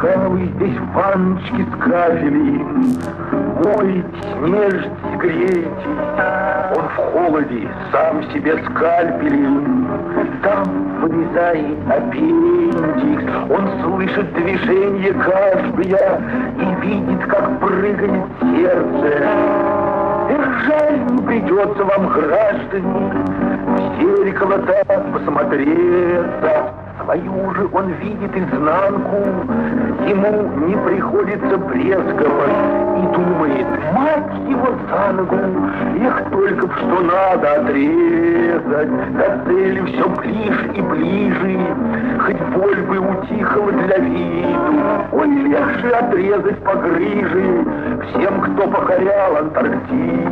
ласкавый здесь ванночки с кафелем, мойтесь, нежитесь, грейтесь. Он в холоде сам себе скальпелем, там вырезает аппендикс. Он слышит движение каждое и видит, как прыгает сердце. И жаль, не придется вам, граждане, в зеркало так посмотреться. Свою же он видит изнанку, ему не приходится брезговать и думает: мать его за ногу, их только б что надо отрезать, до цели все ближе и ближе, хоть боль бы утихала для виду, ой, легче отрезать погрыжи всем, кто покорял Антарктиду.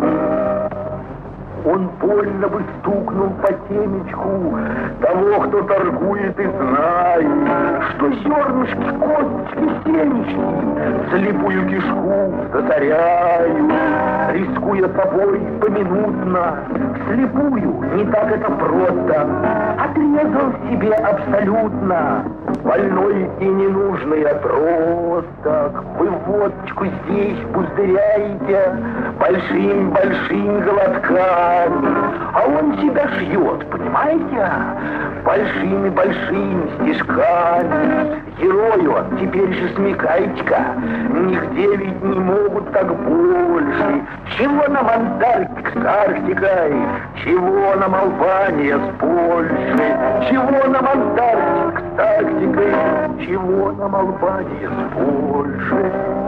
Он больно бы стукнул по темечку того, кто торгует, и знает, что зернышки, косточки, семечки слепую кишку засоряют, рискуя собой поминутно. Слепую не так это просто, отрезал себе абсолютно больной и ненужный отросток. Вы водочку здесь пузыряете большим-большим глотками, а он себя шьет, понимаете, большими-большими стежками. Герой он, теперь же смекайте-ка, нигде ведь не могут так больше. Чего нам Антарктика с Арктикой, чего нам Албания с Польшей, чего нам Антарктика с Арктикой, чего нам Албания с Польшей.